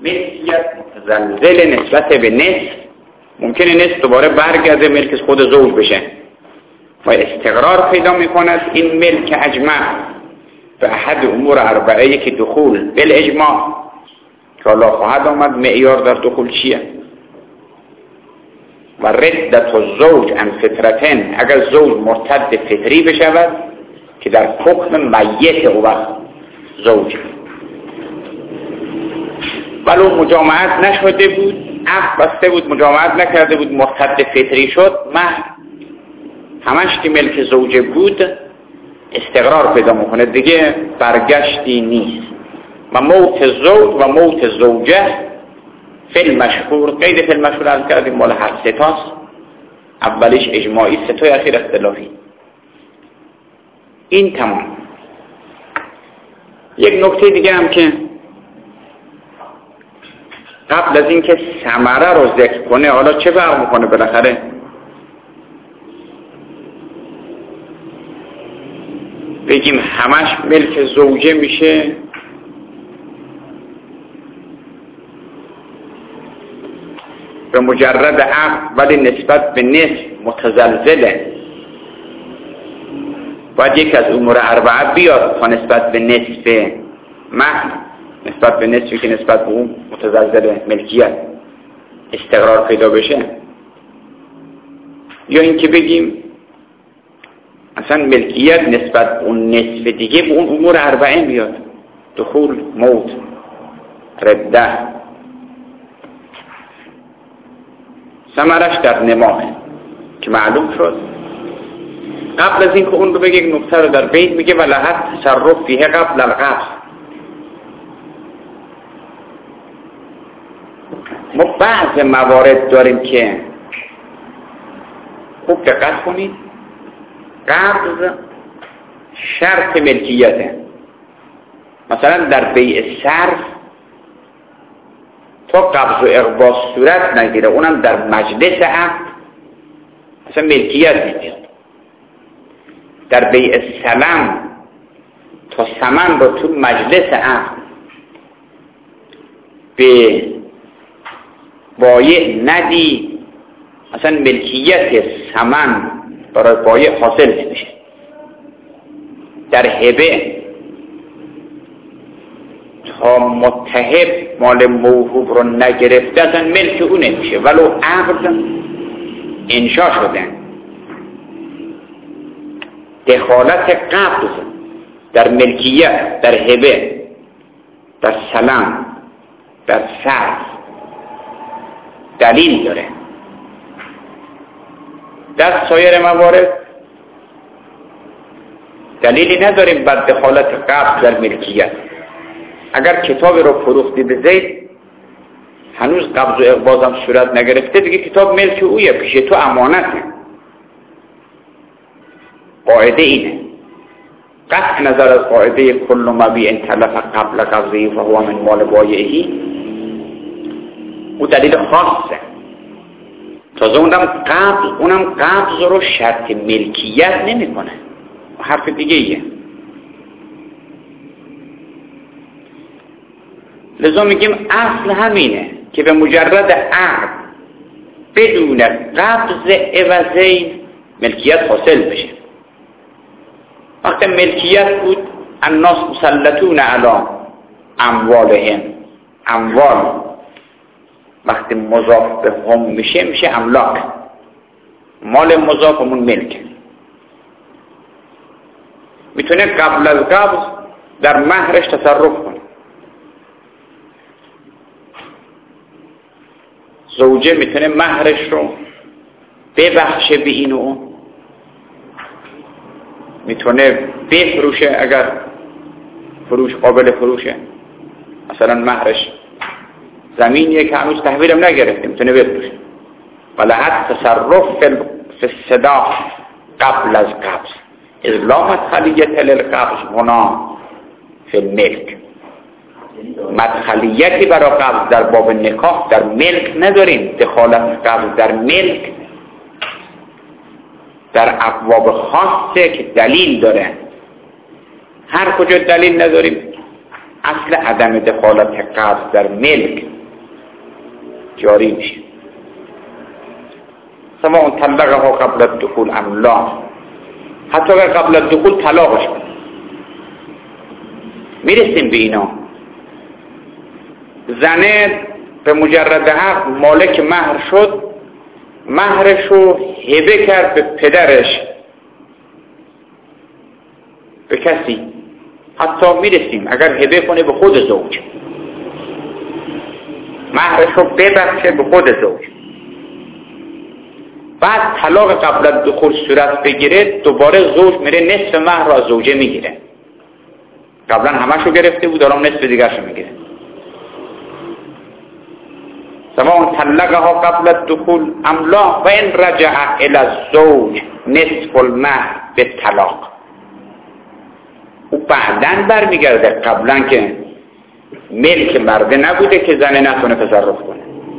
ملکیت متزلزل نسبت به نصف، ممکنه نصف دوباره برگرده ملک خود زوج بشه و استقرار پیدا میکند این ملک اجمع به احد امور اربعه که دخول بالاجماع که الله خواهد آمد معیار در دخول چیه. و ردت الزوج عن فطرتن، اگر زوج مرتد فطری بشود که در حکم میت او وقت زوج ولو مجامعت نشده بود، عقد بسته بود مجامعت نکرده بود مرتد فطری شد، مهر همش که ملک زوجه بود استقرار پیدا میکنه دیگه برگشتی نیست. و موت زوج و موت زوجه فی المشهور، قید فی المشهور از کردیم مال هر ستاست، اولیش اجماعی، ستای اخیر اختلافی. این تمام. یک نکته دیگه هم که قبل از این که ثمره رو ذکر کنه، حالا چه فرق میکنه بالاخره بگیم همش ملک زوجه میشه به مجرد عقد ولی نسبت به نصف متزلزله، باید یک از امور اربعه بیاد تا نسبت به نصف مهر، نسبت به نصفی که نسبت به اون متزلزل ملکیت استقرار پیدا بشه. یا اینکه بگیم اصلا ملکیت نسبت به اون نصف دیگه به اون امور اربعه بیاد، دخول، موت، رده. ثمرش در نماه که معلوم شد. قبل از این که اون رو بگه یک نکته رو در بیت میگه ولحت تصرف فیه قبل القبض. ما بعض موارد داریم که خوب دقت کنید، قبض شرط ملکیته. مثلا در بیع صرف تا قبض و اقباض صورت نگیره، اونم در مجلس عقد مثلا ملکیت نمیاد. در بیع سلم تا ثمن رو تو مجلس عقد به بایع ندی، مثلا ملکیت ثمن برای بایع حاصل نمیشه. در هبه تا متهب مال موهوب رو نگرفته اصلا ملک او نمیشه ولو عقد انشا شده. دخالت قبض در ملکیت، در هبه، در سلم، در صرف دلیل داره. در سایر موارد دلیلی نداریم بر دخالت قبض در ملکیت. اگر کتاب رو فروختی به زید هنوز قبض و اقباض هم صورت نگرفته، دیگه کتاب ملک اویه، پیش تو امانته. قاعده اینه، قطع نظر از قاعده کل مبیع تلف قبل قبضه فهو من مال بایعه، او دلیل خاصه. تازه اونم قبض رو شرط ملکیت نمی کنه، حرف دیگه ایه. لذا میگیم اصل همینه که به مجرد عقد بدون قبض عوضین ملکیت حاصل بشه. وقتی ملکیت بود الناس مسلطون علی اموالهم، اموال وقتی مضاف به هم میشه املاک، مال مضاف همون ملک. میتونه قبل از قبض در مهرش تصرف کنه. زوجه میتونه مهرش رو ببخشه به این و اون، میتونه بفروشه اگر فروش قابل فروشه. مثلا مهرش زمینیه که هنوز تحویلم نگرفته، میتونه بفروشه. ولحت تصرف فی الصداق قبل از قبض، اذ لا مدخلیت للقبض هنا فی الملک. مدخلیتی برای قبض در باب نکاح در ملک نداریم. دخالت قبض در ملک در ابواب خاصه که دلیل داره. هر کجا دلیل نداریم، اصل عدم دخالت قبض در ملک جاری میشه. سواء طلقها قبل الدخول ام لا، حتی اگر قبل الدخول طلاقش کنه. میرسیم به اینا. زنه به مجرد عقد مالک مهر شد، مهرشو هبه کرد به پدرش، به کسی. حتی میرسیم اگر هبه کنه به خود زوج، مهرشو ببخشه به خود زوج، بعد طلاق قبل الدخول صورت بگیره، دوباره زوج میره نصف مهر را زوجه میگیره. قبلا همشو گرفته بود، الان نصف دیگرشو میگیره. سواء طلقها قبل الدخول ام لا و ان رجع الى الزوج نصف المهر به طلاق. او بعدن برمیگرده، قبلا که ملک مرده نبوده که زنه نتونه تصرف کنه.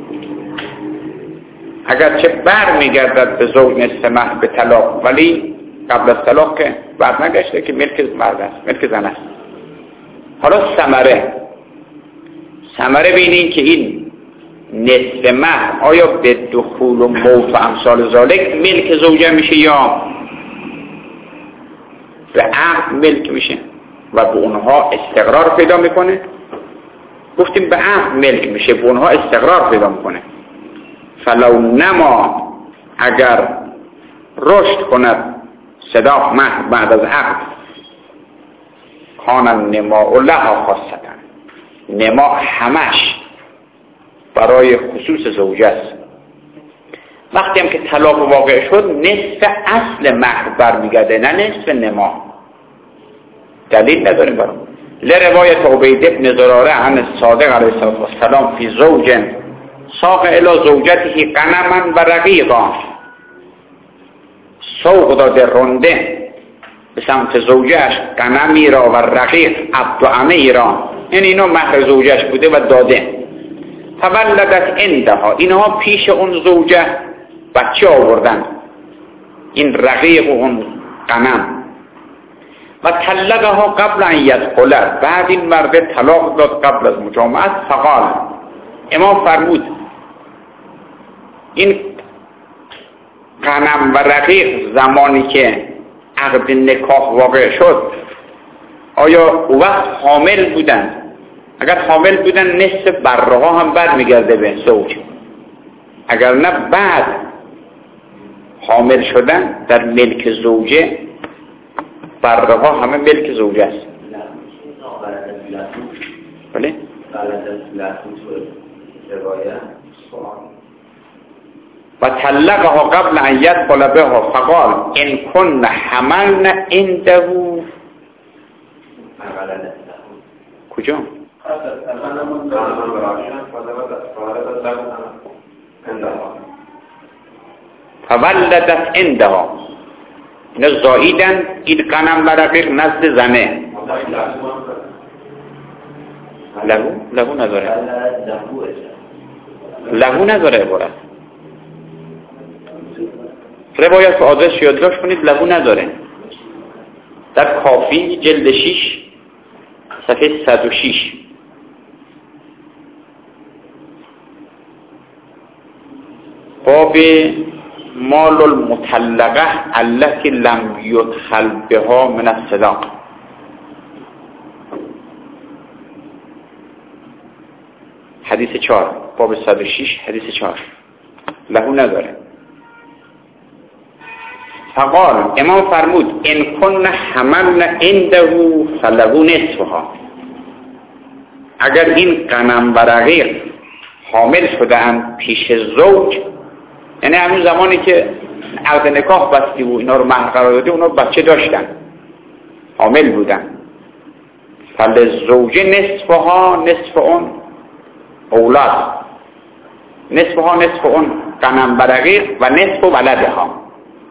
اگرچه برمیگردد به زوج نصف مهر به طلاق، ولی قبل از طلاق که برنگشته که ملک مرد است، ملک زن است. حالا ثمره بینین که این نصف مهر آیا به دخول و موت و امثال ذالک ملک زوجه میشه یا به عقد ملک میشه و به اونها استقرار پیدا میکنه؟ گفتیم به عقد ملک میشه، به اونها استقرار پیدا میکنه. فلو نما، اگر رشد کند صداق مهر بعد از عقد، کان النماء لها خاصة، نما همش برای خصوص زوجه است. وقتی هم که طلاق واقع شد، نصف اصل مهر برمیگرده، نه نصف نما. دلیل نداریم برای لروایت عبید ابن زراره عن الصادق علیه السلام فی زوج ساق الی زوجته غنما و رقیقا، سوق داده رنده به سمت زوجهش غنمی را و رقیق عبد و عمه را، یعنی اینا مهر زوجهش بوده و داده. فولدت عندها، اینها پیش اون زوجه بچه آوردن، این رقیق و اون غنم. و طلقها قبل ان یدخل، بعد این مرد طلاق داد قبل از مجامعت. فقال، امام فرمود این غنم و رقیق زمانی که عقد نکاح واقع شد، آیا او وقت حامل بودن؟ اگر حامل بودن نصف بره ها هم بر میگرده به زوج، اگر نه بعد حامل شدن در ملک زوجه، بره ها همه ملک زوجه است. بله؟ و طلقها قبل ان یدخل بها. فقال ان کن حملن عنده. کجا؟ فولدت عندها، اینا زاییدن، این غنم و رقیق نزد زنه. لهو نداره، لهو نداره عبارت. روایت به آدرس یادداشت کنید، لهو نداره. در کافی جلد 6 صفحه 106 باب مال المطلقه التي لم يدخل بها من الصداق. حدیث 4 باب 106 حدیث 4 لهو نداره. فقال، امام فرمود ان کن حملن عنده فله نصفها، اگر این غنم و رقیق حامل شدن پیش زوج، یعنی همون زمانی که عقد نکاح بستی و اینا رو مهر قرار دادی، اونا بچه داشتن، حامل بودن، فلزوجه نصفها، نصف اون اولاد، نصفها نصف اون غنم و رقیق و نصف ولدها،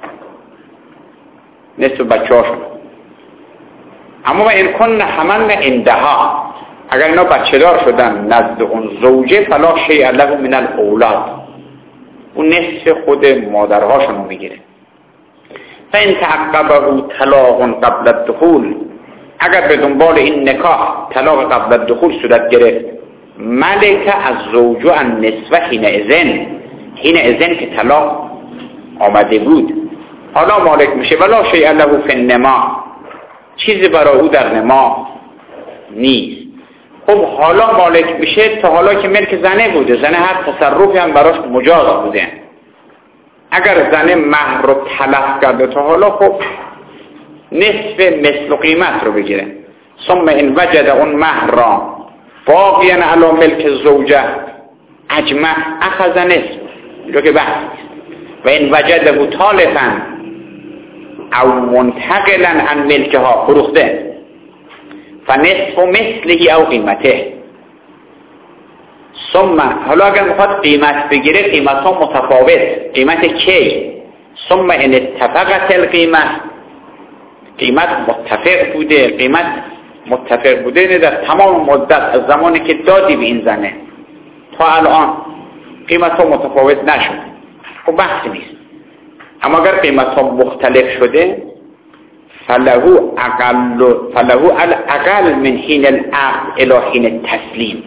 نصف بچه هاشون. اما و این کن حملن عندها، اگر اینا بچه دار شدن نزد اون زوجه، فلا شیء له من الاولاد، اون نصف خود مادرهاشون رو میگیره. فان تعقبه طلاق قبل الدخول، اگر به دنبال این نکاح طلاق قبل الدخول صورت گرفت، ملک از زوجو ان نصف حین ازن که طلاق آمده بود. حالا مالک میشه ولا شیء له فی النما، چیزی برای او در نما نیست. خب حالا مالک میشه تا حالا که ملک زنه بوده، زنه هر تصرفی هم براش مجاز بوده. اگر زنه مهر رو تلف کرده تا حالا، خب نصف مثل قیمت رو بگیره. ثم ان وجد اون مهر را باقیا علی ملک زوجه اجمع اخذ نصف، اینجا که بحث. و این وجده طالقا او منتقلا عن ملکها فروخته فنصف مثله او قیمته. ثم حالا اگر میخواد قیمت بگیره، قیمت ها متفاوت. قیمت کی؟ ثم ان اتفقت القیمت، قیمت متفق بوده. قیمت متفق بوده در تمام مدت از زمانی که دادی به این زنه تا الان قیمت ها متفاوت نشد، خب بحثی نیست. اما اگر قیمت ها مختلف شده فلهو الاقل من حین العقد الی حین التسلیم،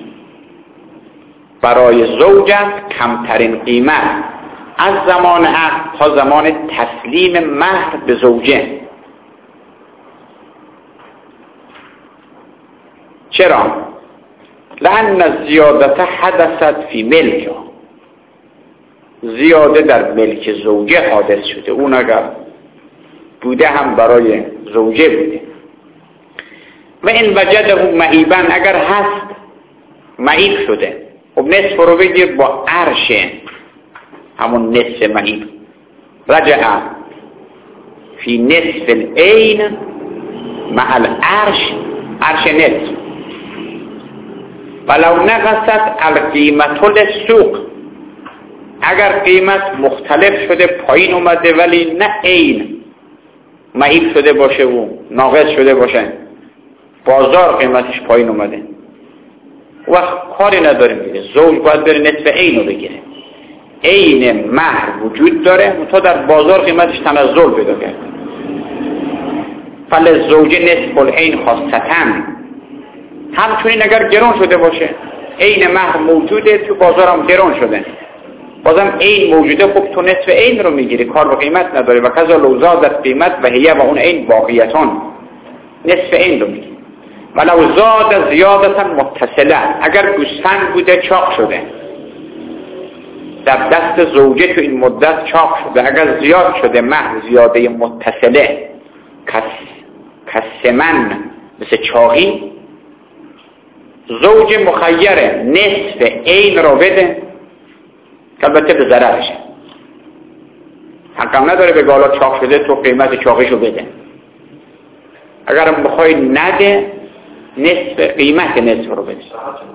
برای زوجت کمترین قیمت از زمان عقد تا زمان تسلیم مهر به زوجه. چرا؟ لأن الزیادت حدثت فی ملک، زیاده در ملک زوجه حادث شده. اون اگر بوده هم برای زوجه بوده. و این وجده معیبا، اگر هست معیب شده. خب نصف رو بگیر با عرش، همون نصف معیب. رجع فی نصف العین مع العرش، عرش نصف. ولو نقصت القیمت للسوق، اگر قیمت مختلف شده پایین اومده ولی نه عین معیب شده باشه و ناقص شده باشه، بازار قیمتش پایین اومده، وقت کاری نداریم دیگه. زوج باید بره نصف عین رو بگیره. عین مهر وجود داره تا در بازار قیمتش تنزل پیدا کرده. فلزوج نصف العین خاصتاً، همچنین اگر گران شده باشه، عین مهر موجوده تو بازار هم گران شده، بازم عین موجوده، خب تو نصف عین رو میگیری، کار به قیمت نداره. و کذا لو زادت قیمت و هیه و اون عین باقیتان، نصف عین رو میگیری. ولو زاد زیادتا متصله، اگر گوسفند بوده چاق شده در دست زوجه تو این مدت چاق شده، اگر زیاد شده مهر زیاده متصله کسمن مثل چاقی، زوج مخیره نصف عین رو بده که البته به ضررشه. حقم نداره به حالا چاق شده تو قیمت چاقیشو بده. اگر بخوای نده نصف قیمت نصف رو بده.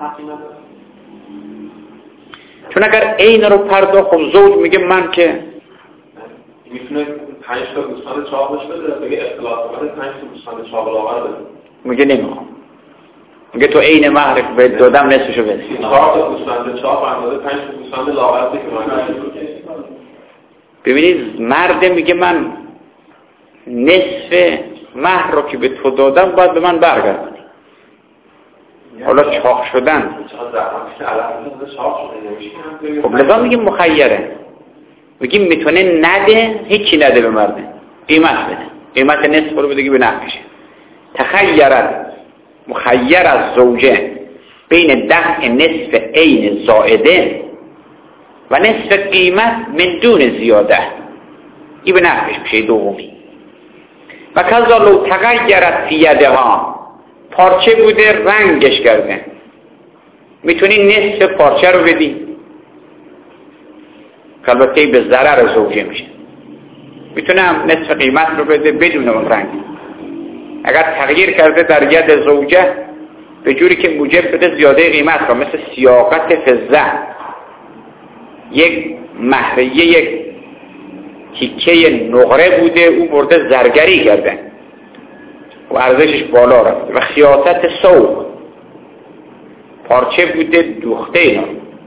چون اگر عین رو پرداخت، خب زوج میگه من که میتونه 5 تا گوسفند چاق بشه بگه اختلاف اومده 5 تا گوسفند چاق لاغر بده. میگه نمیخوام. میگه تو عین مهر به دادم نصفشو بده. 4 تا گوسفند چاق اندازه 5 تا گوسفند لاغر بده که من. ببینید مرد میگه من نصف مهر رو که به تو دادم باید به من برگردونی. حالا چاق شدن خب لذا میگه مخیره، میگیم میتونه نده، هیچی نده به مرده، قیمت بده، قیمت نصف رو بده که به نفعشه. تخیرت مخیر از زوجه بین دفع نصف عین زائده و نصف قیمت من دون زیاده، این به نفعش میشه دومی. و کذا لو تغیرت فی یدها، پارچه بوده رنگش کرده، میتونی نصف پارچه رو بدی که البته به ضرر زوجه میشه. میتونم نصف قیمت رو بده بدون اون رنگ. اگر تغییر کرده در ید زوجه به جوری که موجب بده زیاده قیمت رو، مثل سیاقت فضه، یک مهریه یک تیکه نقره بوده او برده زرگری کرده و ارزشش بالا رفته، و خیاطت سوق پارچه بوده دوخته اینا،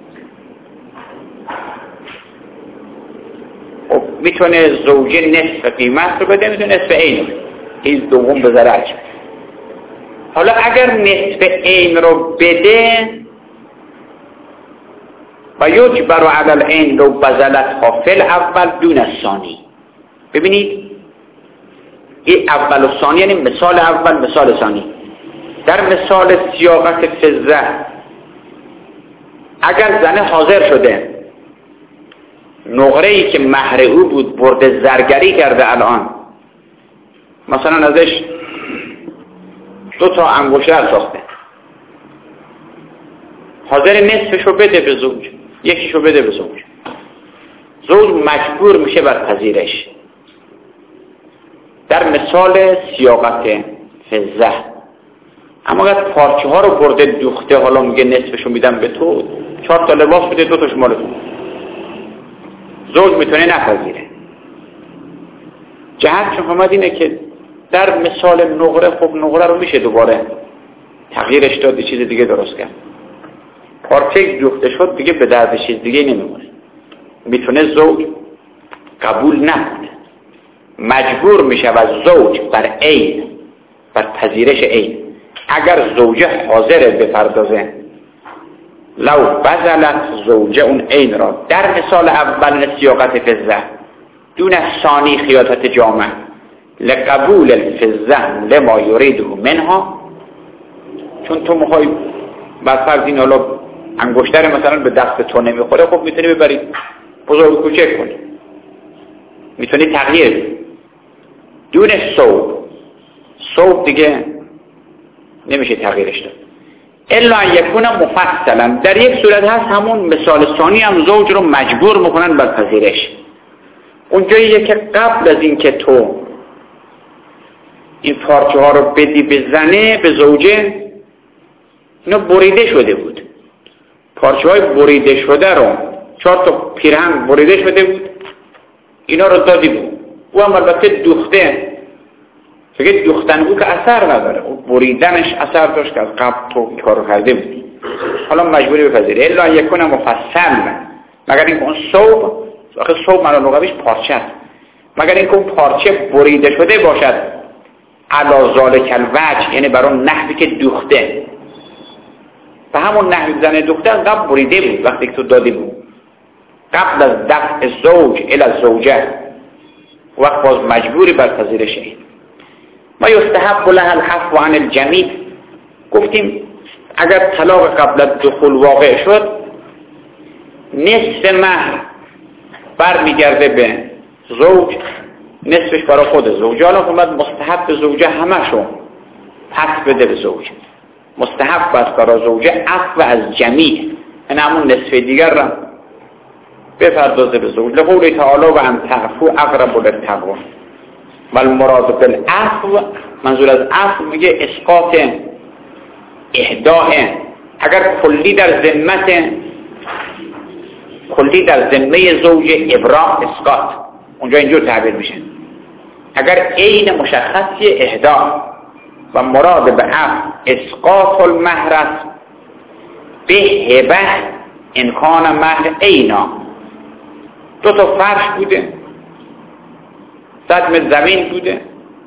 خب میتونه زوجه نصف قیمت رو بده، میتونه نصف عین رو بده، این دوم به ضررش. حالا اگر نصف عین رو بده و یجبر علی العین لو بذلتها فی الاول دون الثانی. ببینید این اول و ثانی یعنی مثال اول مثال ثانی. در مثال سیاقت فضه اگر زن حاضر شده نقره‌ای که مهر او بود برده زرگری کرده، الان مثلا ازش 2 انگشتر ساخته، حاضر نصفشو بده به زوج، یکیشو بده به زوج، زوج مجبور میشه بر پذیرش. در مثال سیاقت فضه. اما اگر پارچه ها رو برده دوخته، حالا میگه نصفشو میدم به تو، 4 تا لباس بده 2 تاش مال تو، زوج میتونه نپذیره. جهت چون همه اینه که در مثال نقره، خب نقره رو میشه دوباره تغییرش داد، چیز دیگه درست کرد. پارچه دوخته شد دیگه به درد چیز دیگه نمیمونه، میتونه زوج قبول نکنه، مجبور میشه از زوج بر عین، بر پذیرش عین. اگر زوجه حاضر بپردازه لو بذلت زوجه اون عین را در مثال اول سیاقت فضه دون ثانی خیاطت جامع لقبول الفضه لما یریده منها. چون تو میخوای بعد فرض این حالا انگشتر مثلا به دست تو نمیخوره، خب میتونی ببری بزرگ کوچک کنی، میتونی تغییر دون صوب دیگه نمیشه تغییرش داد. الا ان یکون مفصلا، در یک صورت هست همون مثال ثانی هم زوج رو مجبور میکنن بر پذیرش. اونجاییه که قبل از این که تو این پارچه ها رو بدی به زنه، به زوجه، اینا بریده شده بود، پارچه های بریده شده رو 4 تا پیرهن بریده شده بود، اینا رو دادی بود. او هم البته دوخته، فکر دوختن بود که اثر نداره، او بریدنش اثر داشت که از قبل تو کارو کرده بود، حالا مجبوری بپذیره. الا یکون مفصل، مگر اینکه اون ثوب، آخه ثوب معنا لغویش پارچه است، مگر اینکه اون پارچه بریده شده باشد علی ذالک الوجه، یعنی بر اون نحوی که دوخته، به همون نحوی زن دوخته از قبل بریده بود وقتی که تو دادی بود، قبل از دفع زوج الی زوجه، وقت باز مجبوری بر پذیرش این. ما یستحب لها العفو عن الجمیع. گفتیم اگر طلاق قبل از دخول واقع شد، نصف مهر برمیگرده به زوج، نصفش برای خود زوج. حالا اومد مستحب به زوجه همشو پس بده به زوج، مستحب است برای زوجه عفو از جمیع، یعنی همون نصف دیگر را بپردازه به زوج. لقول تعالی و ان تعفو اقرب للتقوی و المراد بالعفو، منظور از عفو میگه اسقاط اهداء. اگر کلی در ذمه زوج ابراء اسقاط، اونجا اینجور تعبیر میشه. اگر عین مشخصی اهداء و مراد به عفو اسقاط المهر است، به هبه امکان مهر عینا. 2 تا فرش بوده، 100 متر زمین بوده،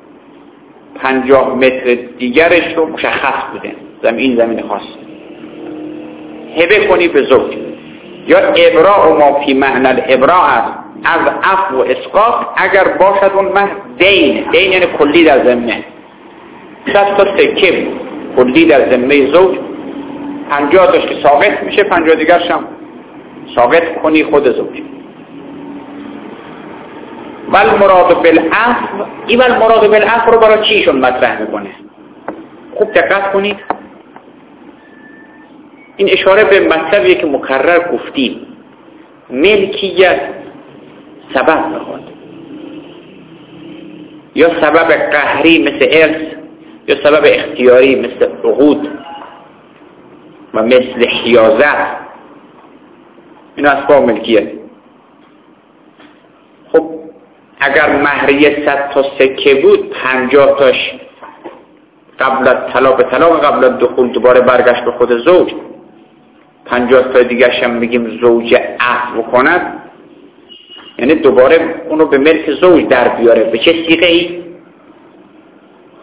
50 متر دیگرش رو مشخص بوده، زمین خاص، هبه کنی به زوج. یا ابراء و ما فی معنی الابراء است از عفو و اسقاط اگر باشد اون مهر دین یعنی کلی در ذمه. 100 تا سکه کلی در ذمه زوج، 50 تاش که ساقط میشه، 50 دیگرش هم ساقط کنی خود زوج. ول مراد بالعفو، این ول مراد بالعفو رو برای چیشون مطرح میکنه؟ خوب دقت کنید، این اشاره به مطلبیه که مکرر گفتیم. ملکیت سبب میخواد، یا سبب قهری مثل ارث، یا سبب اختیاری مثل عقود و مثل حیازت. این اسباب ملکیت. خب اگر مهریه 100 تا سکه بود، 50 تاش قبل از طلاق قبل از دخول دوباره برگشت به خود زوج، 50 تا دیگرش هم میگیم زوج عفو کند، یعنی دوباره اونو به ملک زوج در بیاره. به چه صیغه ای؟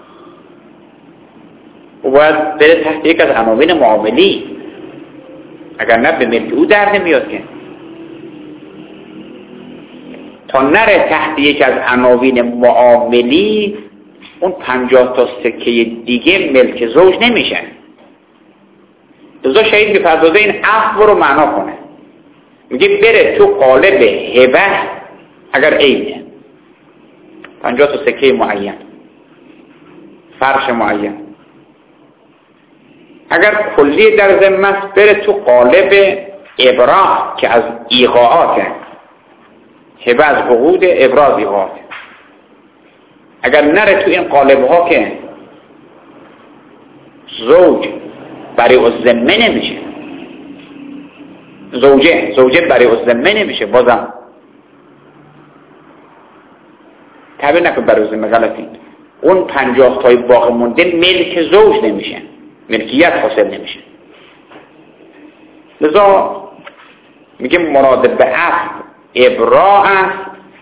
و باید بره تحت یک از عناوین معاملی. اگر نه به ملک او در نمیاد که تا نره تحت یک از عناوین معاملی اون 50 تا سکه دیگه ملک زوج نمیشن. لذا شهید می‌پردازه این عفو رو معنا کنه، میگه بره تو قالب هبه اگر عینه 50 تا سکه معین، فرش معین. اگر کلی در ذمه است بره تو قالب ابراء که از ایقاعاته، هبه از عقود، ابراز ایقاعات. اگر نره تو این قالب ها که زوج برای الذمه نمیشه، زوجه برای الذمه نمیشه، بازم تعبیر نکن برای الذمه، غلطی. اون 50 تای باقی مونده ملک زوج نمیشه، ملکیت حاصل نمیشه. لذا میگه مراد به عفو ابراء است،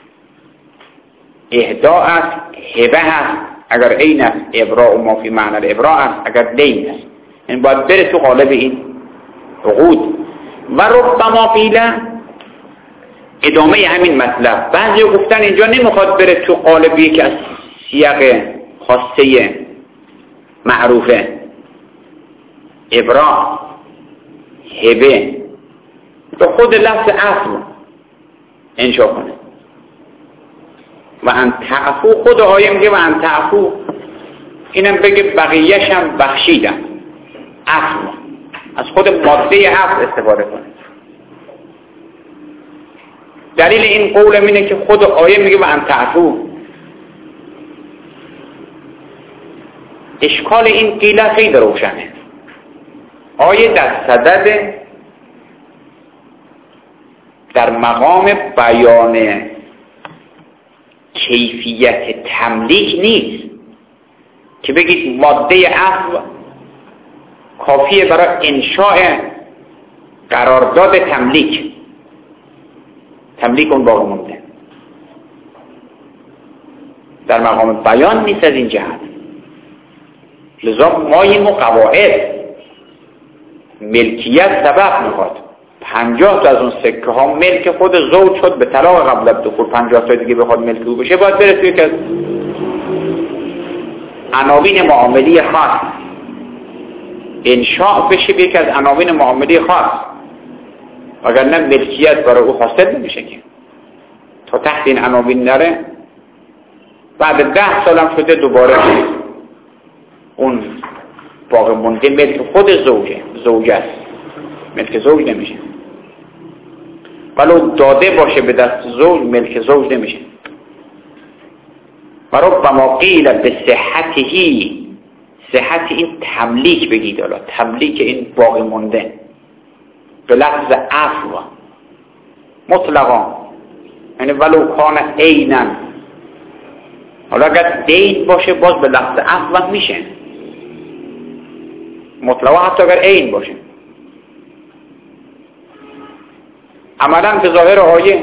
اهداء است، هبه است. اگر عین است ابراء و ما فی معنی الابراء است، اگر دین است این باید بره تو قالب این عقود. و ربما قیل ادامه همین مطلب، بعضی گفتن اینجا نمیخواد بره تو قالبی که از سیاق خاصه معروفه ابراء هبه به خود لفظ عفو انشا کنه. و ان تعفو، خود آیه میگه و ان تعفو، اینم بگه بقیه‌ش هم بخشیدم. عفو از خود ماده عفو استفاده کنه. دلیل این قول اینه که خود آیه میگه و ان تعفو. اشکال این قیله خیلی روشنه. آیه در صدد در مقام بیان کیفیت تملیک نیست که بگید ماده عفو کافیه برای انشاء قرارداد تملیک اون باقی مونده. در مقام بیان نیست از این جهت. لذا ما این قواعد ملکیت سبب میخواد. 50 تا از اون سکه ها ملک خود زوج شد به طلاق قبل از دخول، 50 تا دیگه بخواد ملک او بشه باید بره توی یک از عناوین معاملی خاص انشاء بشه، به یک از عناوین معاملی خاص، اگر نه ملکیت برای او حاصل نمیشه که تا تحت این عناوین نره. بعد 10 سال هم شده دوباره اون باقی مونده ملک خود زوجه است، ملک زوج نمیشه. ولو داده باشه به دست زوج ملک زوج نمیشه. و ربما قیل به صحتی، صحت این تملیک بگید، حالا تملیک این باقی مونده به لفظ عفو مطلقا، یعنی ولو کان عینا، حالا اگر دین باشه باز به لفظ عفو میشه مطلقا، حتی اگر عین باشه. عملا به ظاهر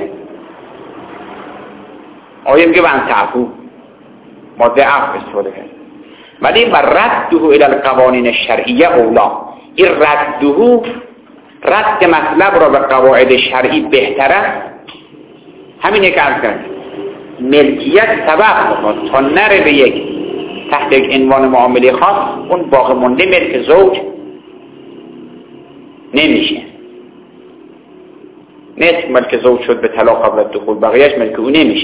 آیه میگه وان تعفو ماده عفو استفاده کرد، ولی و رده الی القوانین الشرعیه اولا. این رد مطلب را به قواعد شرعی بهتره. همینه که عرض کرد ملکیت سبب میخواد تا نره به یک تحت یک عنوان معامله خاص اون باقی مونده ملک زوج نمیشه. نصف ملک زوج شد به طلاق قبل از دخول، بقیهش ملک او نمیشه.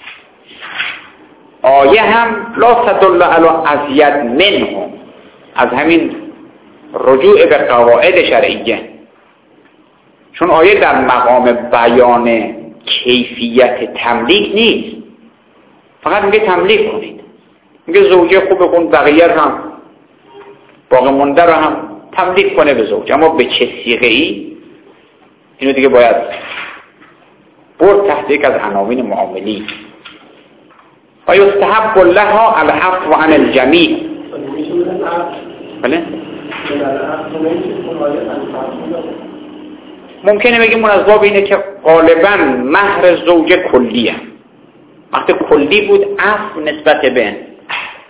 آیه هم لا تدل علی ازید منهم، از همین رجوع به قواعد شرعیه، چون آیه در مقام بیان کیفیت تملیک نیست، فقط میگه تملیک کنید، میگه زوجه خوبه کن بقیه هم باقی مونده رو هم تملیک کنه به زوج، اما به چه صیغه ای اینو دیگه باید برد تحت یک از عناوین معاملی. و یستحب لها العفو عن الجمیع. بله ممکنه بگیم از باب اینه که غالبا مهر زوجه کلیه، وقتی کلی بود عفو نسبت به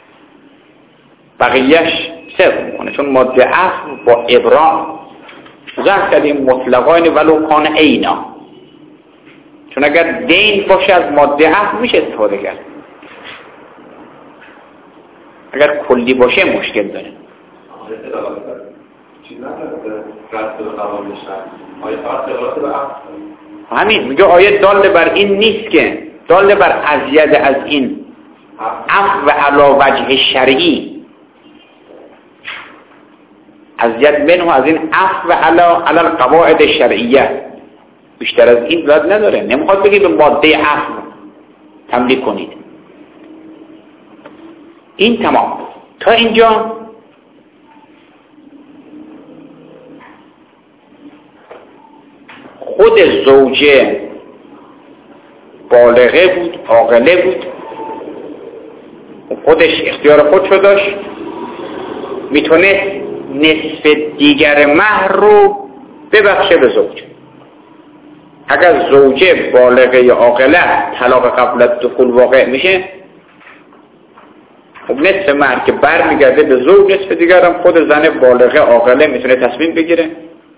بقیهش صرف میکنه، چون ماده عفو با ابراء ظاهر کردیم مطلقان ولو کان عینا، چون اگر دین باشه از ماده عقد میشه استفاده کرد، اگر کلی باشه مشکل داره. همین میگه آیه دال بر این نیست که دال بر ازید از این عفو علی وجه شرعی، ازید منه از این عفو علی القواعد شرعیه، بیشتر از این لازم نداره. نمیخواد بگی به ماده عفو تملیک کنید. این تمام. تا اینجا خود زوجه بالغه بود، عاقله بود، خودش اختیار خودشو داشت، میتونه نصف دیگر مهر رو ببخشه به زوج. اگر زوجه بالغه یا عاقله طلاق قبل از دخول واقع میشه، خب نصف مهر که برمیگرده به زوج، نصف دیگر هم خود زن بالغه عاقله میتونه تصمیم بگیره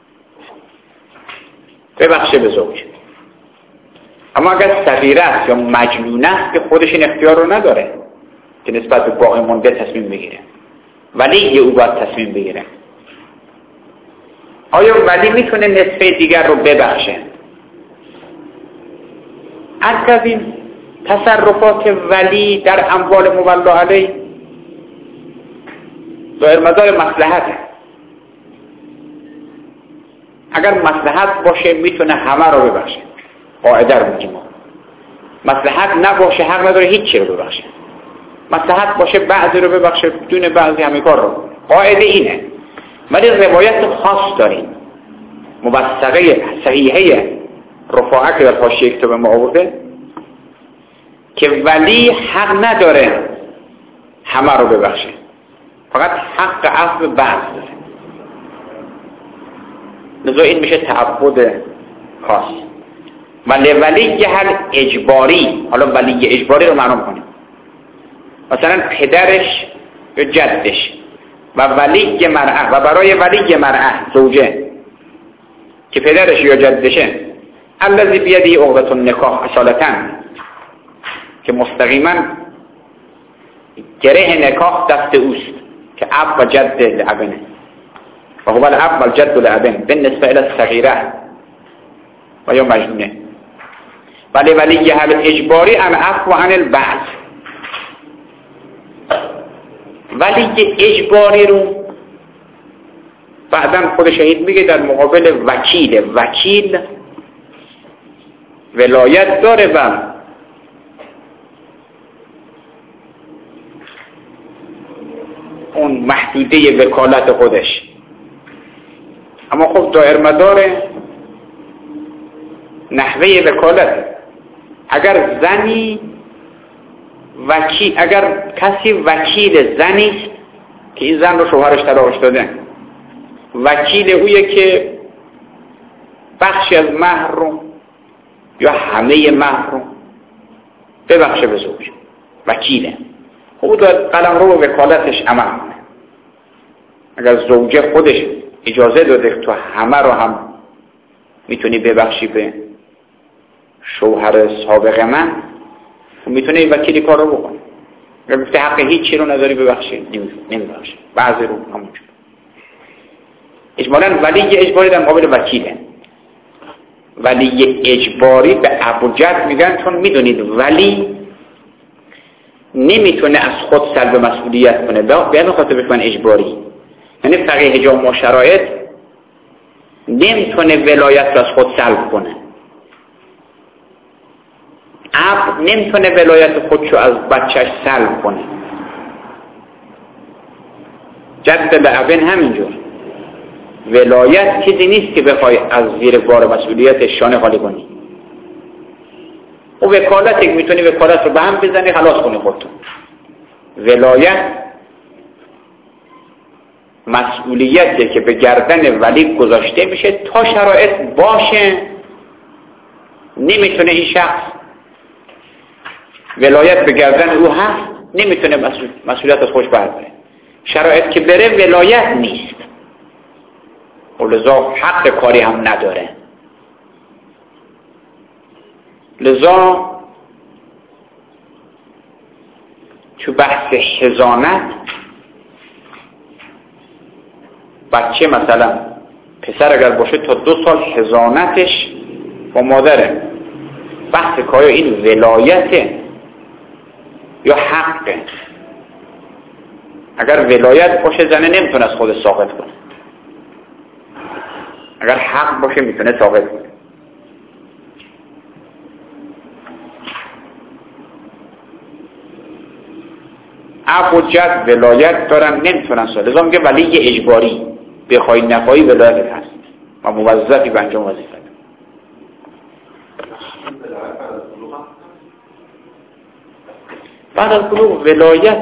ببخشه به زوج. اما اگر صغیره است یا مجنونه است که خودش این اختیار رو نداره که نسبت به باقی مونده تصمیم بگیره، ولی او باید تصمیم بگیره. آیا ولی میتونه نصف دیگر رو ببخشه؟ از این تصرفات ولی در اموال مولا علیه ظاهر مدار مصلحته. اگر مصلحت باشه میتونه همه رو ببخشه، قاعده رو میگیم. مصلحت نباشه حق نداره هیچ چی رو ببخشه. مصلحت باشه بعضی رو ببخشه، بدون بعضی همه کار رو. قاعده اینه. ولی روایت خاص داریم، موثقه صحیحه رفاعه که در حاشیه کتاب ما آورده که ولی حق نداره همه رو ببخشه، فقط حق عفو بعض داره. لذا این میشه تعبد خاص. ولی هل اجباری، حالا ولی اجباری رو معلوم کنیم. مثلا پدرش یا جدش و ولی مرأه، و برای ولی مرأه زوجه که پدرش یا جدشه، الذی بیدی عقدة النکاح اصالتاً، که مستقیما گره نکاح دست اوست، که اب و جد لابنه و هو الاب و الجد لابن بالنسبه الى الصغیره و یا مجنونه. ولی هل اجباری ان عفو عن البعض، ولی اجباری رو بعداً خود شهید میگه در مقابل وکیل ولایت داره و اون محدوده وکالت خودش. اما خب دایر مدار نحوه وکالت، اگر کسی وکیل زنی است که این زن رو شوهرش طلاقش داده، وکیل اویه که بخشی از مهر رو یا همه مهر رو ببخشه به زوج، وکیله. او داد قلم رو به وکالتش عمل کنه. اگر زوجه خودش اجازه داده تو همه رو هم میتونی ببخشی به شوهر سابق من، میتونه این وکیلی کار رو بکنه. اگر گفته حق هیچی رو نداری ببخشی، نمیبخشی. بعضی رو همونجور. اجمالاً ولی اجباری در مقابل وکیله. ولی اجباری به ابوجد میگن، چون میدونید ولی نمیتونه از خود سلب مسئولیت کنه، به همین خاطر بهش اجباری. یعنی فقیه جامع شرایط نمیتونه ولایت رو از خود سلب کنه. اب نمیتونه ولایت خودشو از بچهش سلب کنه. جد لابن همینجور. ولایت چیزی نیست که بخوای از زیر بار مسئولیت شانه خالی کنی. و وکالت که میتونی وکالت رو به هم بزنی خلاص کنی خودتون. ولایت مسئولیتی که به گردن ولی گذاشته میشه تا شرایط باشه. نمیتونه این شخص ولایت به گردن او هست، نمیتونه مسئولیت از خودش برداره. شرایط که بره ولایت نیست. و لذا حق کاری هم نداره. لذا تو بحث حضانت بچه مثلا پسر اگر باشه تا 2 سال حضانتش با مادره. بحث که آیا این ولایته یا حقه. اگر ولایت باشه زنه نمیتونه از خود ساقط کنه، اگر حق باشه میتونه ساقط کنه. اب و جد ولایت دارن نمیتونن ساقط. لذا میگه ولی اجباری، بخوای نخواهی ولایت هست و موظفی به انجام وظیفه. بعد از بلوغ ولایت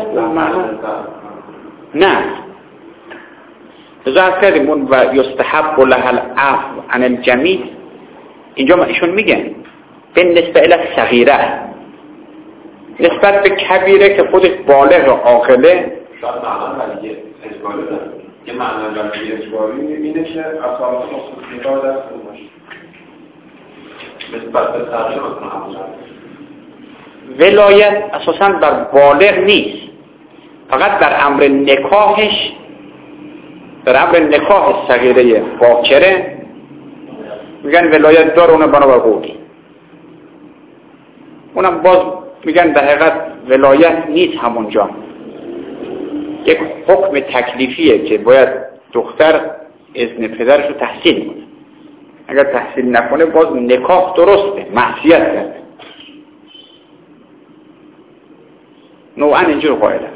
نه. لذا از کردیم اون و یستحب له العفو عن الجمیع، اینجا ایشون میگن به نسبت الی صغیره، نسبت به کبیره که خودش بالغ و عاقله. شاید معنا ولی اجباری داره. یه معنا ولی اجباری اینه که اصالت مخصوصی‌ها دست باشه. نسبت به صغیره مثلا ولایت اساساً بر بالغ نیست، فقط در امر نکاحش، در امر نکاح صغیره باکره میگن ولایت دار، اونم بنابر قولی. اونم باز میگن در حقیقت ولایت نیست همونجا، یک حکم تکلیفیه که باید دختر اذن پدرش رو تحصیل کنه. اگر تحصیل نکنه باز نکاح درسته، معصیت کرده. نوعا اینجور قائله.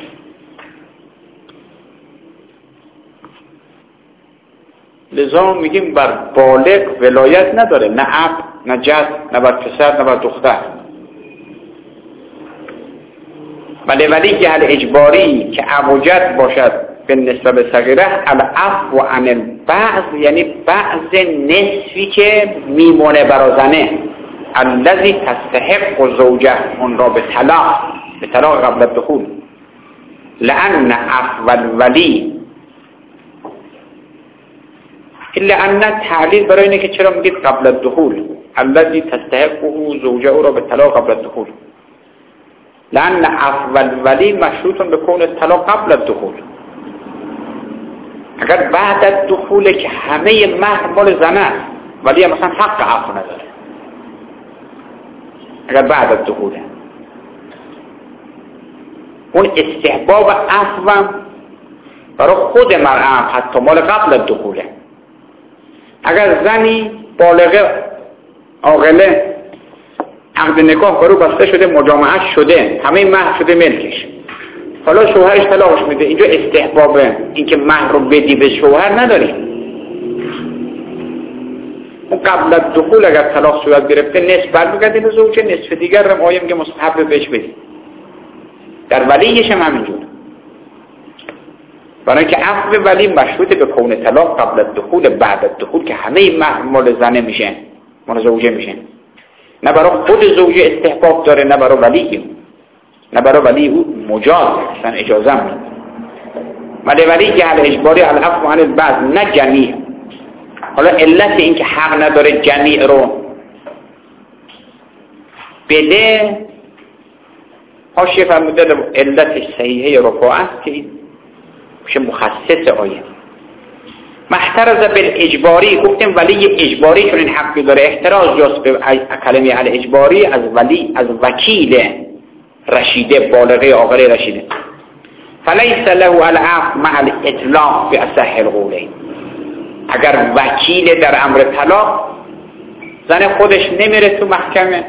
لذا میگیم بر بالغ ولایت نداره، نه اب، نه جد، نه بر پسر، نه بر دختر. ولی جهل اجباری که اب و جد باشد به نسبت به صغیره، العفو عن البعض یعنی بعض نصفی که میمونه برا زنه، الذی تستحق زوجه، اون را به طلاق قبل الدخول. لأن عفو الولی، الا ان تعلیل برای اینه که چرا میگید قبل الدخول، الذی تستحقه زوجه را به طلاق قبل الدخول. لأن عفو الولی مشروط به کون الطلاق قبل الدخول. اگر بعد الدخول که همه مهر مال زنه است، ولی مثلا حق عفو نداره. اگر بعد الدخوله اون استحباب عفو برای خود مرأة حتی مال قبل الدخوله. اگر زنی بالغه عاقله عقد نکاح برو بسته شده، مجامعه شده، همه مهر شده ملکش، حالا شوهرش طلاقش میده، اینجا استحباب اینکه مهر رو بدی به شوهر نداری. اون قبل الدخول اگر طلاق صورت گرفته نصف برمیگرده به زوجه، نصف دیگر رو آیه میگه مستحب بهش بدی. در ولیش هم همینجور، برای که عفو ولی مشروط به کون طلاق قبل الدخول، بعد الدخول که همه مهر مال زنه میشن، مال زوجه میشن. نه برای خود زوجه استحباب داره، نه برای ولی او مجاز، اصلا اجازه میده. ولی جهل اجباری العفو عن البعض، نه جمیع. حالا علت این که حق نداره جمیع رو بده، حاشیه فرموده علتش صحیحه رفاعت که این میشه مخصص آیه. محترز بالاجباری، گفتیم ولی اجباری چون این حقی داره، احتراز جاست به کلمه الاجباری از ولی، از وکیل رشیده، بالغه عاقل رشیده. فلیس له العفو مع الاطلاق باصح القولین. اگر وکیل در امر طلاق، زن خودش نمیره تو محکمه،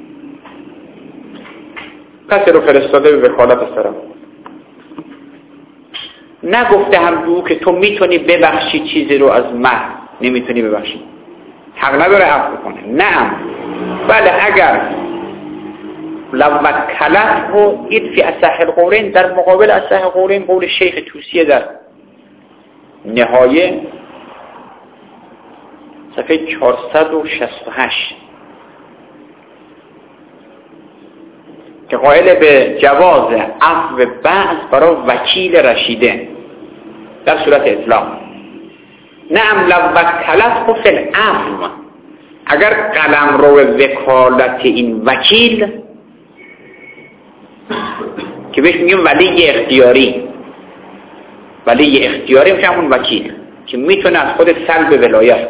کسی رو فرستاده به وکالت سرم، نگفته هم دو که تو میتونی ببخشی چیزی رو از مهر، نمیتونی ببخشی، حق نداره عفو کنه. نه، بله اگر لوکلت و اید فی اصح القولین، در مقابل اصح القولین قول شیخ توسیه در نهایه صفحه 468 که قائل به جواز عفو بعض برای وکیل رشیده در صورت اطلاق. نعم لو تلف فل عفو، اگر قلم رو وکالت این وکیل که بهش میگیم ولی اختیاری، ولی اختیاری میشه همون وکیل که میتونه از خود سلب ولایت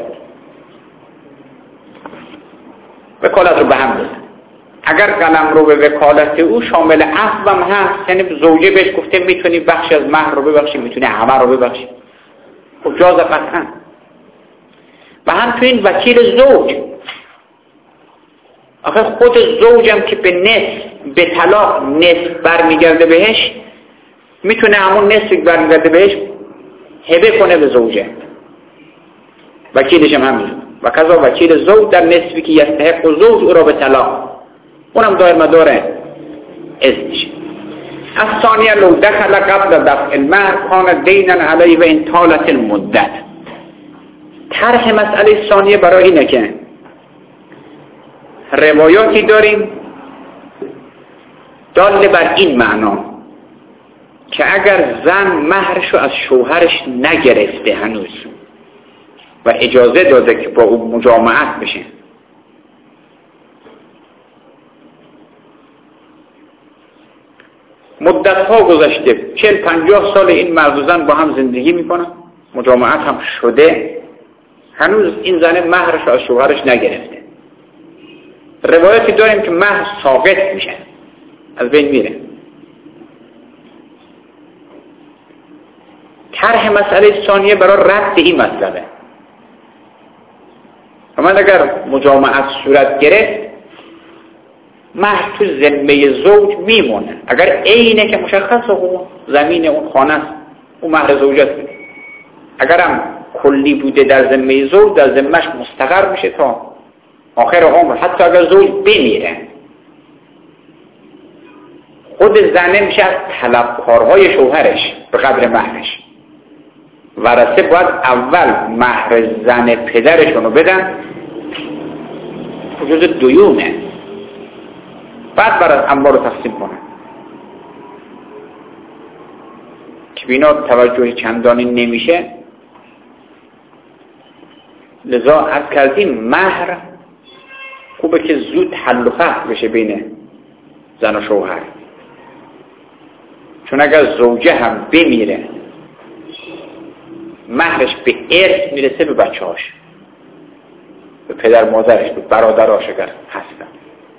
وکالت رو به هم بزن. اگر قلم رو به وکالت او شامل عفو هم هست، یعنی زوجه بهش گفته میتونی بخش از مهر رو ببخشی، میتونی همه رو ببخشی، خب جاز قطعا. و هم تو این وکیل زوج، آخه خود زوجم که به نصف به طلاق نصف برمیگرده بهش، میتونه همون نصف برمیگرده بهش هبه کنه به زوجه، وکیلش هم همین. و کذا وکیل زوج در نصفی که یستحق زوج او را به طلاق، اونم دایر مدار ازدش. الثانیه لو دخل قبل دفع المهر کان دینا علیه و ان طالت المدت. طرح مسئله ثانیه برای اینه که روایاتی داریم دال بر این معنا که اگر زن مهرشو از شوهرش نگرفته هنوز و اجازه داده که با او مجامعت بشه، مدت‌ها گذشته 40-50 سال این مرد و زن با هم زندگی میکنن، مجامعت هم شده، هنوز این زن مهرش از شوهرش نگرفته، روایتی داریم که مهر ساقط میشه، از بین میره. طرح مسئله ثانیه برای رد این مسئله، اما اگر مجامعت صورت گرفت مهر تو ذمه زوج میمونه، اگر اینه که مشخصه اون زمین اون خانه است، اون مهر زوجت، اگرم کلی بوده در ذمه زوج در ذمهش مستقر میشه تا آخر عمر، حتی اگر زوج بمیره خود زنه میشه از طلبکارهای شوهرش به قدر مهرش. ورثه باید اول مهر زن پدرشونو بدن، جز دیونه، بعد برای انبار رو تقسیم کنن که بینا توجه چندانی نمیشه. لذا عرض کردیم مهر خوبه که زود حل و فصل بشه بین زن و شوهر، چون اگر زوجه هم بمیره مهرش به ارث میرسه به بچه‌هاش، به پدر مادرش، به برادراش اگر هستن.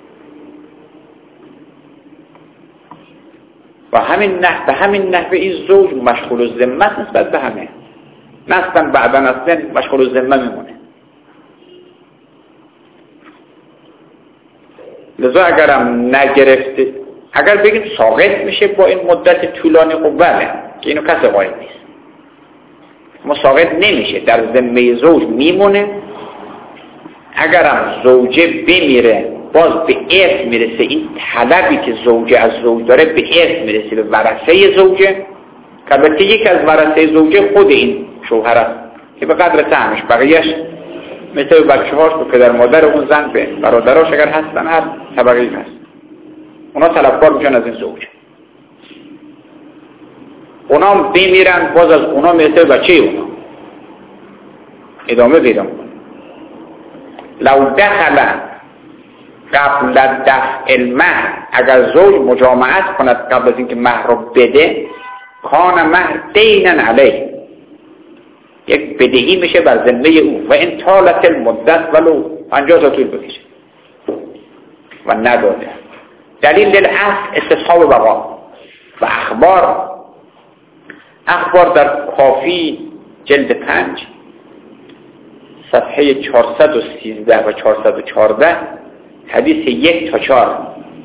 و به همین نحوه این زوج مشغول الذمه نسبت به همه، نسبت بعداً اصلا مشغول الذمه میمونه. لذا اگرم نگرفته، اگر بگیم ساقط میشه با این مدت طولانی، خب بله که اینو کسی قائل نیست، اما ساقط نمیشه، در ذمه زوج میمونه. اگرم زوجه بمیره باز به ارث میرسه، این طلبی که زوجه از زوج داره به ارث میرسه به ورثه زوجه، که البته یک از ورثه زوجه خود این شوهر است که به قدر سهمش، بقیهش مثل بچه‌هاش به پدر مادر اون زن، به برادراش اگر هستن، هر طبقه‌ای هست، اونا طلبکار میشن از این زوج. اونا بمیرن باز از اونا میرسه بچه اونا ادامه پیدا میکنه. لو دخل قبل دفع المهر، اگر زوج مجامعت کند قبل از اینکه مهر رو بده، کان مهر دینا علیه، یک بدهی میشه بر ذمه او، و ان طالت المدت ولو 50 سال طول بکشه و نداده. دلیل الاصل استصحاب بقا و اخبار در کافی جلد 5 صفحه 413 و 414 حدیث 1 تا 4.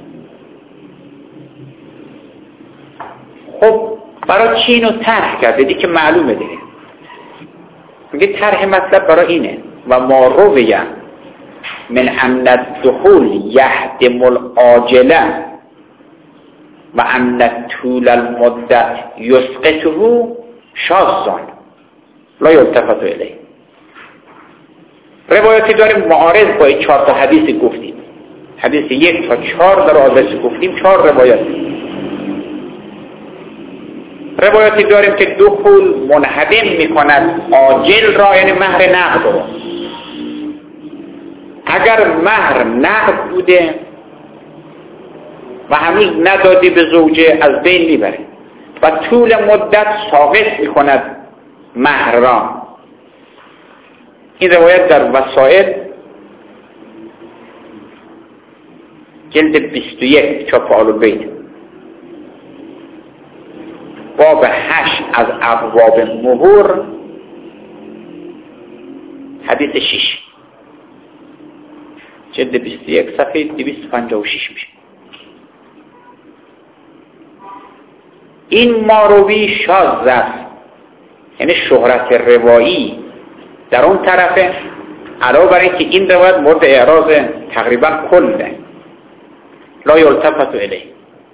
خب برای چی اینو طرح کرده؟ دیگه معلومه دیگه، میگه طرح مطلب برای اینه و ما رویه من ان الدخول یهدم العاجله و ان طول المدت یسقطه شاذ لا یلتفت الیه. روایتی داریم معارض با این 4 تا حدیث گفتیم، حدیث 1 تا 4 در آدرس گفتیم، 4 روایت. روایاتی داریم که دخول منهدم میکند آجل را، یعنی مهر نقد را. اگر مهر نقد بوده و هنوز ندادی به زوجه، از بین میبره و طول مدت ساقط میکند مهر را. این روایت در وسائل جلد 21 چاپ آل‌البیت باب 8 از ابواب مهور حدیث 6 جلد 21 صفحه 256 میشه. این ماروی شاذ است، یعنی شهرت روایی در اون طرفه، علاوه بر اینکه این روایت مورد اعراض تقریبا کله، لا یلتفت الیه.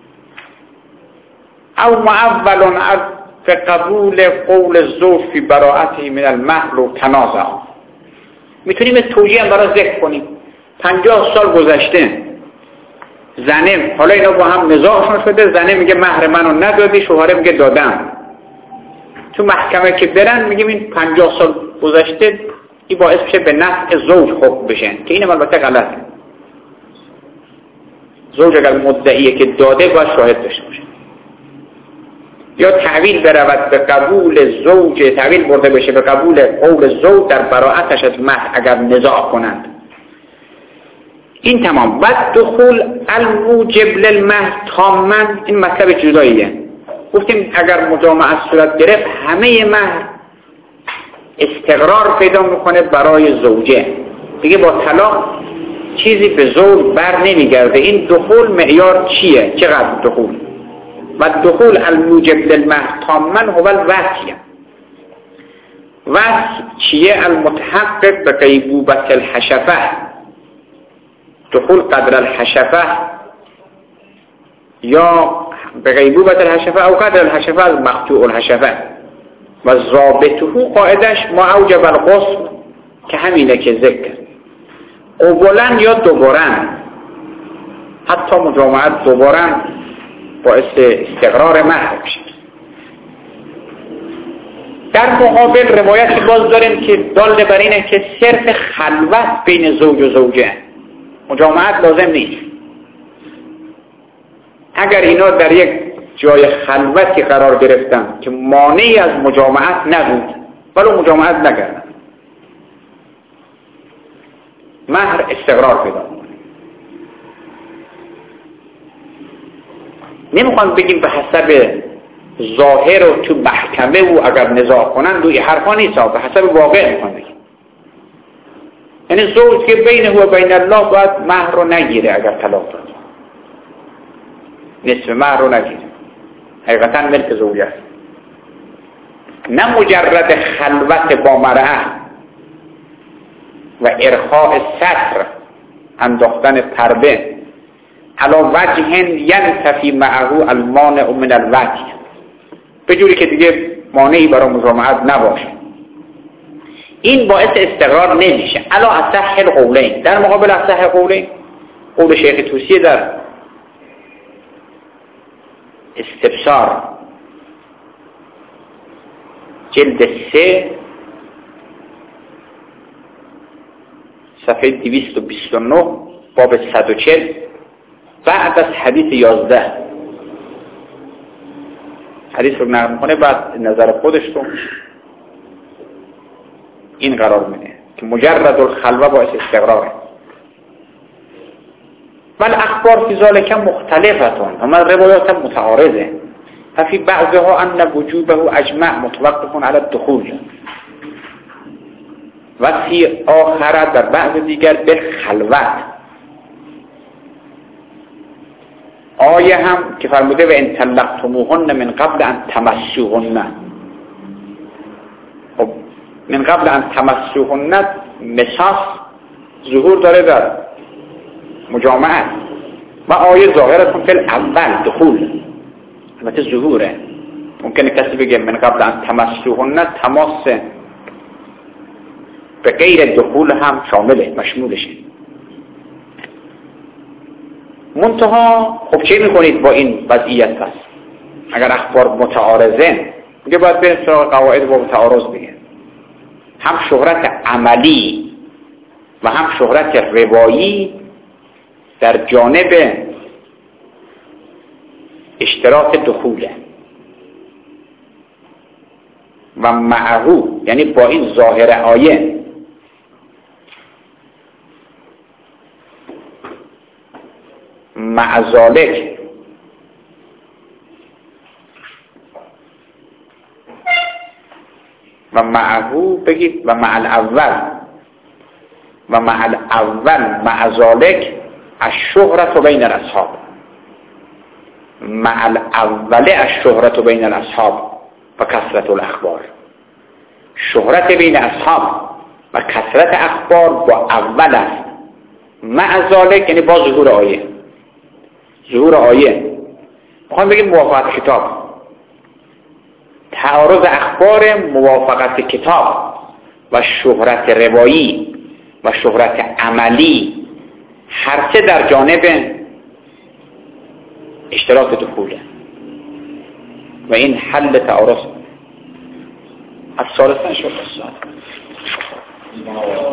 او معول از قبول قول الزوج فی براءته من المهر و تنازع. میتونیم توجیه هم برای ذکر کنیم. 50 سال گذشته، زنه، حالا اینا با هم نزاعشون شده، زنه میگه مهر منو ندادی، شوهره میگه دادم. تو محکمه که برن میگیم این 50 سال گذشته، این باعث میشه به نفع زوج حکم بشن، که اینم البته غلطه. زوج اگر مدعیه که داده باید شاهد داشته باشه. یا تعویل برود به قبول زوج، تعویل برده بشه به قبول قول زوج در براءتش از مهر اگر نزاع کنند. این تمام. بعد دخول الموجب للمهر تاماً، این مطلب جداییه. گفتیم اگر مجامعه صورت گرفت، همه مهر استقرار پیدا میکنه برای زوجه، دیگه با طلاق چیزی به زوج بر نمیگرده. این دخول معیار چیه؟ چقدر دخول؟ و دخول الموجب للمهر تاماً هو الوصی. وصی چیه؟ المتحقق به غیبوبة الحشفه، دخول قدر الحشفه یا به غیبوبة الحشفه او قدر الحشفه از مقطوع الحشفه. و ضابطه قاعدش ما اوجب الغسل، که همینه که ذکر قبولن یا دوبارن، حتی مجامعت دوبارن باعث استقرار مهر بشه. در مقابل روایتی باز داریم که دال بر اینه که صرف خلوت بین زوج و زوجه، مجامعت لازم نیست. اگر اینا در یک جای خلوتی قرار گرفتن که مانعی از مجامعت نبود، ولو مجامعت نکردن، مهر استقرار پیدا کنه. نمیخوان بگیم به حسب ظاهر و تو محکمه و اگر نزاع کنن دوی حرفا نیست، به حسب واقع میخوان بگیم. یعنی زوج که بینه و بین الله باید مهر رو نگیره، اگر طلاق داد نصف مهر رو نگیره، حقیقتا ملک زوج است. نه مجرد خلوت با مرأة و ارخاء ستر، انداختن پرده، علا وجه ینتفی معه المانع من الوجه، به جوری که دیگه مانعی برای مجامعت نباشه. این باعث استقرار نمیشه. علا اصح القولین، در مقابل اصح قولین قول شیخ توسی در استبصار جلد 3 صفحه 229 باب 140 بعد از حدیث 11 حدیث رو نقل میکنه، بعد نظر خودش رو این قرار میده که مجرد الخلوه باعث استقراره. ولی اخبار فی ذالک مختلفتون، اما روایات متعارضه. ففی بعضها ان وجوبه اجمع متوقف علی الدخول و فی آخر در بعض دیگر به خلوت. آیه هم که فرموده و ان طلقتموهن من قبل ان تمسوهن، خب من قبل ان تمسوهن مساس ظهور داره در مجامعت و آیه ظاهرتون فی الاول دخول، البته ظهوره. ممکنه کسی بگه من قبل ان تمسوهن تماس به غیر دخول هم شامله، مشمولشه. منتها خب چه میکنید با این وضعیت؟ پس اگر اخبار متعارضه میگه باید بریم سراغ قواعد با تعارض بگه. هم شهرت عملی و هم شهرت روایی در جانب اشتراط دخوله و معهو، یعنی با این ظاهر آیه مع ذالک و معهو بگید و مع الاول و مع الاول مع ذالک الشهرة بین الاصحاب، مع الاول الشهرة بین الاصحاب و کثرت الاخبار. شهرت بین اصحاب و کثرت اخبار با اول است، مع ذالک یعنی با ظهور آیه. ظهور آیه میخوام بگیم موافقت کتاب، تعارض اخبار، موافقت کتاب و شهرت روایی و شهرت عملی، هر سه در جانب اشتراک دخوله و این حل تعارض. از ثالثا شد